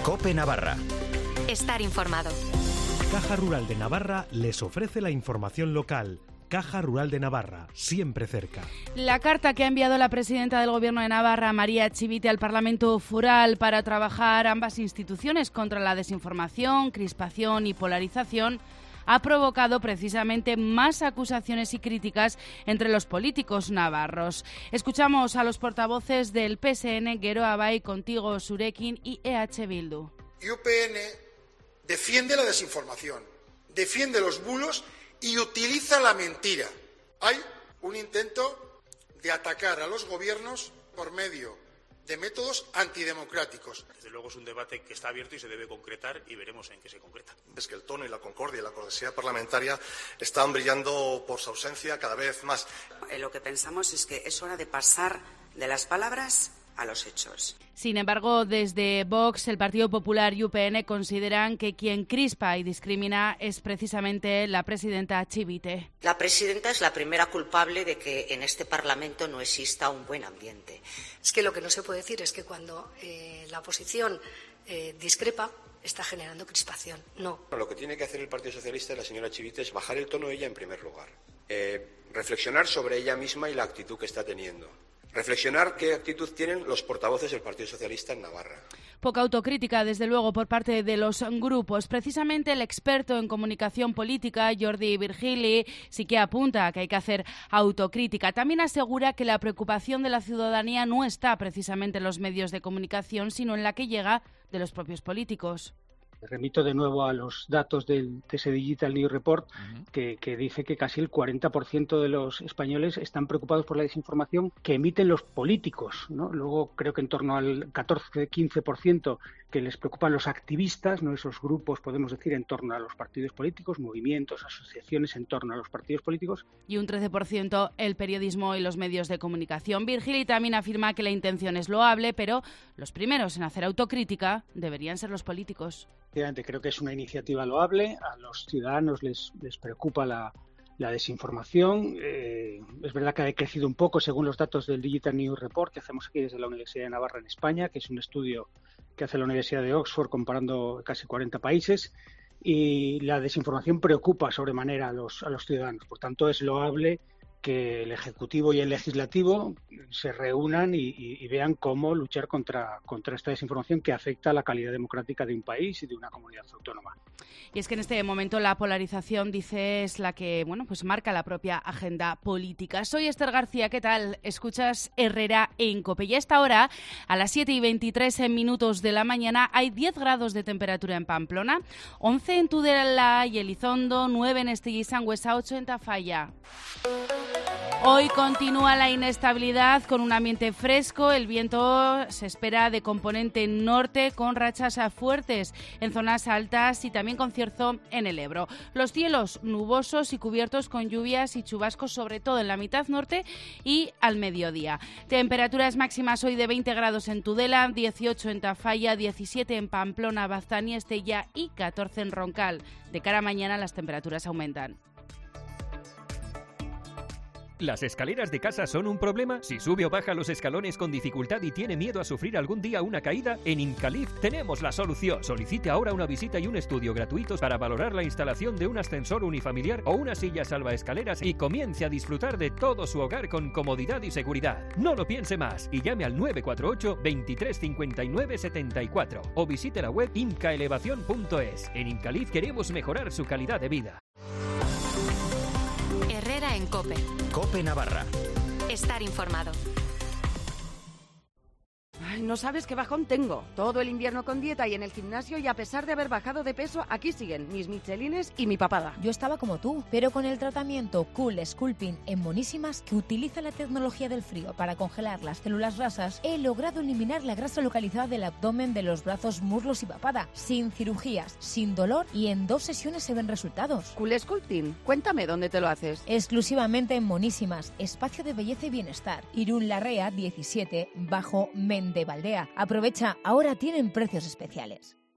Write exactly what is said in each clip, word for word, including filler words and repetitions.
COPE Navarra. Estar informado. Caja Rural de Navarra les ofrece la información local. Caja Rural de Navarra, siempre cerca. La carta que ha enviado la presidenta del Gobierno de Navarra, María Chivite, al Parlamento Foral para trabajar ambas instituciones contra la desinformación, crispación y polarización ha provocado precisamente más acusaciones y críticas entre los políticos navarros. Escuchamos a los portavoces del P S N, Geroa Bai, Contigo Zurekin y E H Bildu. U P N defiende la desinformación, defiende los bulos y utiliza la mentira. Hay un intento de atacar a los gobiernos por medio de métodos antidemocráticos. Desde luego es un debate que está abierto y se debe concretar y veremos en qué se concreta. Es que el tono y la concordia y la cortesía parlamentaria están brillando por su ausencia cada vez más. Lo que pensamos es que es hora de pasar de las palabras a los hechos. Sin embargo, desde Vox, el Partido Popular y U P N consideran que quien crispa y discrimina es precisamente la presidenta Chivite. La presidenta es la primera culpable de que en este Parlamento no exista un buen ambiente. Es que lo que no se puede decir es que cuando eh, la oposición eh, discrepa, está generando crispación. No. Lo que tiene que hacer el Partido Socialista y la señora Chivite es bajar el tono de ella en primer lugar. Eh, reflexionar sobre ella misma y la actitud que está teniendo. Reflexionar qué actitud tienen los portavoces del Partido Socialista en Navarra. Poca autocrítica, desde luego, por parte de los grupos. Precisamente el experto en comunicación política, Jordi Virgili, sí que apunta a que hay que hacer autocrítica. También asegura que la preocupación de la ciudadanía no está precisamente en los medios de comunicación, sino en la que llega de los propios políticos. Remito de nuevo a los datos del T S Digital News Report, uh-huh. que, que dice que casi el cuarenta por ciento de los españoles están preocupados por la desinformación que emiten los políticos, ¿no? Luego creo que en torno al catorce a quince por ciento que les preocupan los activistas, no esos grupos, podemos decir, en torno a los partidos políticos, movimientos, asociaciones en torno a los partidos políticos. Y un trece por ciento el periodismo y los medios de comunicación. Virgili también afirma que la intención es loable, pero los primeros en hacer autocrítica deberían ser los políticos. Creo que es una iniciativa loable, a los ciudadanos les, les preocupa la, la desinformación. Eh, es verdad que ha crecido un poco según los datos del Digital News Report que hacemos aquí desde la Universidad de Navarra en España, que es un estudio que hace la Universidad de Oxford comparando casi cuarenta países, y la desinformación preocupa sobremanera a los, a los ciudadanos. Por tanto, es loable que el Ejecutivo y el Legislativo se reúnan y, y, y vean cómo luchar contra, contra esta desinformación que afecta a la calidad democrática de un país y de una comunidad autónoma. Y es que en este momento la polarización, dice, es la que bueno, pues marca la propia agenda política. Soy Esther García, ¿qué tal? Escuchas Herrera en COPE. Y a esta hora, a las siete y veintitrés minutos de la mañana, hay diez grados de temperatura en Pamplona, once en Tudela y Elizondo, nueve en Estella y Sangüesa, ocho en Tafalla. Hoy continúa la inestabilidad con un ambiente fresco. El viento se espera de componente norte con rachas fuertes en zonas altas y también con cierzo en el Ebro. Los cielos nubosos y cubiertos con lluvias y chubascos, sobre todo en la mitad norte y al mediodía. Temperaturas máximas hoy de veinte grados en Tudela, dieciocho en Tafalla, diecisiete en Pamplona, Baztán y Estella y catorce en Roncal. De cara a mañana las temperaturas aumentan. ¿Las escaleras de casa son un problema? Si sube o baja los escalones con dificultad y tiene miedo a sufrir algún día una caída, en Incalif tenemos la solución. Solicite ahora una visita y un estudio gratuitos para valorar la instalación de un ascensor unifamiliar o una silla salvaescaleras y comience a disfrutar de todo su hogar con comodidad y seguridad. No lo piense más y llame al nueve cuatro ocho, veintitrés cincuenta y nueve setenta y cuatro o visite la web incaelevación punto es. En Incalif queremos mejorar su calidad de vida. Herrera en COPE. COPE Navarra. Estar informado. Ay, no sabes qué bajón tengo. Todo el invierno con dieta y en el gimnasio, y a pesar de haber bajado de peso, aquí siguen mis michelines y mi papada. Yo estaba como tú, pero con el tratamiento Cool Sculpting en Monísimas, que utiliza la tecnología del frío para congelar las células grasas, he logrado eliminar la grasa localizada del abdomen, de los brazos, muslos y papada, sin cirugías, sin dolor, y en dos sesiones se ven resultados. Cool Sculpting, cuéntame dónde te lo haces. Exclusivamente en Monísimas, espacio de belleza y bienestar. Irún Larrea diecisiete, bajo Mende Valdea. Aprovecha, ahora tienen precios especiales.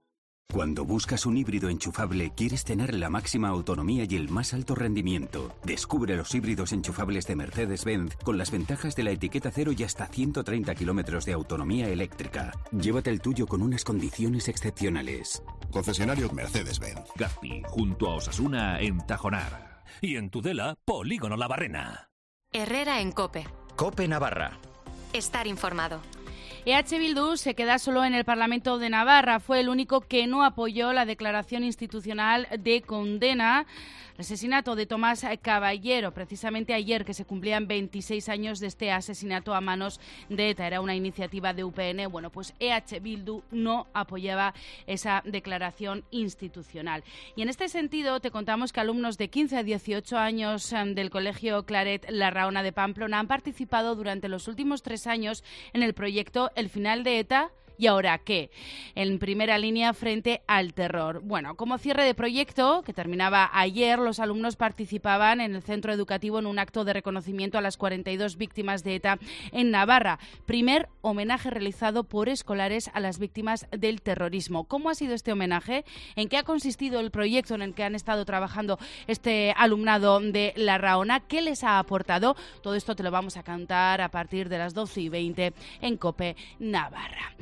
Cuando buscas un híbrido enchufable, quieres tener la máxima autonomía y el más alto rendimiento. Descubre los híbridos enchufables de Mercedes-Benz con las ventajas de la etiqueta cero y hasta ciento treinta kilómetros de autonomía eléctrica. Llévate el tuyo con unas condiciones excepcionales. Concesionario Mercedes-Benz. Gazpi, junto a Osasuna en Tajonar. Y en Tudela, Polígono La Barrena. Herrera en COPE. COPE Navarra. Estar informado. E H Bildu se queda solo en el Parlamento de Navarra. Fue el único que no apoyó la declaración institucional de condena al asesinato de Tomás Caballero, precisamente ayer, que se cumplían veintiséis años de este asesinato a manos de ETA. Era una iniciativa de U P N. Bueno, pues E H Bildu no apoyaba esa declaración institucional. Y en este sentido te contamos que alumnos de quince a dieciocho años del Colegio Claret Larraona de Pamplona han participado durante los últimos tres años en el proyecto El final de ETA. ¿Y ahora qué? En primera línea frente al terror. Bueno, como cierre de proyecto, que terminaba ayer, los alumnos participaban en el centro educativo en un acto de reconocimiento a las cuarenta y dos víctimas de ETA en Navarra. Primer homenaje realizado por escolares a las víctimas del terrorismo. ¿Cómo ha sido este homenaje? ¿En qué ha consistido el proyecto en el que han estado trabajando este alumnado de Larraona? ¿Qué les ha aportado? Todo esto te lo vamos a contar a partir de las doce y veinte en COPE Navarra.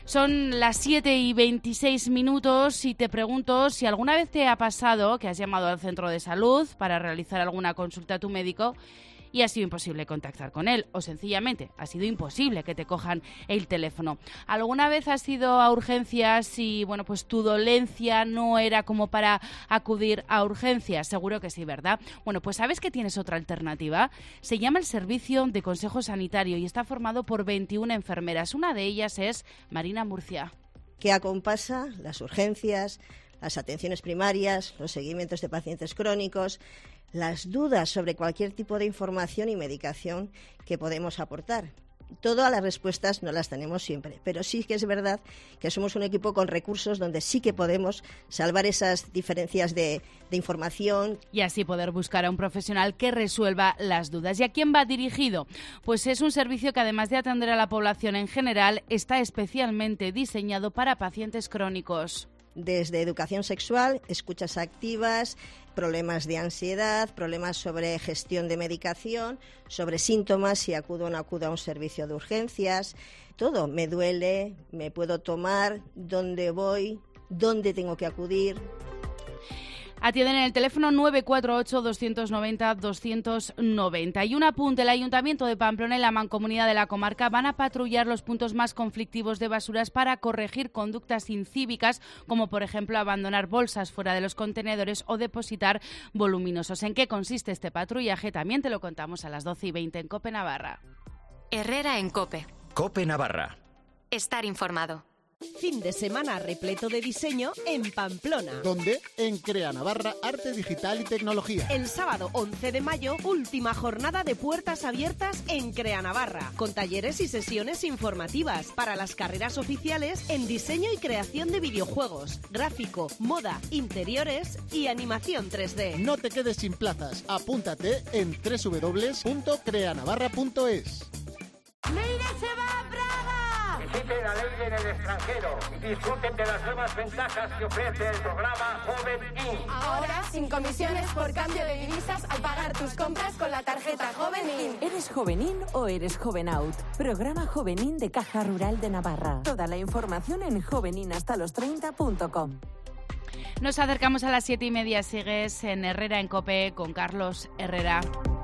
Son las siete y veintiséis minutos y te pregunto si alguna vez te ha pasado que has llamado al centro de salud para realizar alguna consulta a tu médico y ha sido imposible contactar con él, o sencillamente ha sido imposible que te cojan el teléfono. ¿Alguna vez has ido a urgencias y bueno, pues tu dolencia no era como para acudir a urgencias? Seguro que sí, ¿verdad? Bueno, pues ¿sabes que tienes otra alternativa? Se llama el Servicio de Consejo Sanitario y está formado por veintiuna enfermeras. Una de ellas es Marina Murcia. Que acompasa las urgencias, las atenciones primarias, los seguimientos de pacientes crónicos, las dudas sobre cualquier tipo de información y medicación que podemos aportar. Todas las respuestas no las tenemos siempre, pero sí que es verdad que somos un equipo con recursos donde sí que podemos salvar esas diferencias de, de información. Y así poder buscar a un profesional que resuelva las dudas. ¿Y a quién va dirigido? Pues es un servicio que, además de atender a la población en general, está especialmente diseñado para pacientes crónicos. Desde educación sexual, escuchas activas, problemas de ansiedad, problemas sobre gestión de medicación, sobre síntomas, si acudo o no acudo a un servicio de urgencias, todo. Me duele, me puedo tomar, dónde voy, dónde tengo que acudir. Atienden en el teléfono nueve cuatro ocho, dos nueve cero, dos nueve cero. Y un apunte, el Ayuntamiento de Pamplona y la Mancomunidad de la comarca van a patrullar los puntos más conflictivos de basuras para corregir conductas incívicas, como por ejemplo abandonar bolsas fuera de los contenedores o depositar voluminosos. ¿En qué consiste este patrullaje? También te lo contamos a las doce y veinte en COPE Navarra. Herrera en COPE. COPE Navarra. Estar informado. Fin de semana repleto de diseño en Pamplona. ¿Dónde? En Crea Navarra, Arte Digital y Tecnología. El sábado once de mayo, última jornada de puertas abiertas en Crea Navarra, con talleres y sesiones informativas para las carreras oficiales en diseño y creación de videojuegos, gráfico, moda, interiores y animación tres D. No te quedes sin plazas. Apúntate en doble u doble u doble u punto crea navarra punto es. ¡Leire se va a Praga! Visiten a Leire en el extranjero y disfruten de las nuevas ventajas que ofrece el programa Joven In. Ahora, sin comisiones por cambio de divisas al pagar tus compras con la tarjeta Joven In. ¿Eres Joven In o eres Joven Out? Programa Joven In de Caja Rural de Navarra. Toda la información en jovenin hasta los treinta punto com. Nos acercamos a las siete y media. Sigues en Herrera en COPE con Carlos Herrera.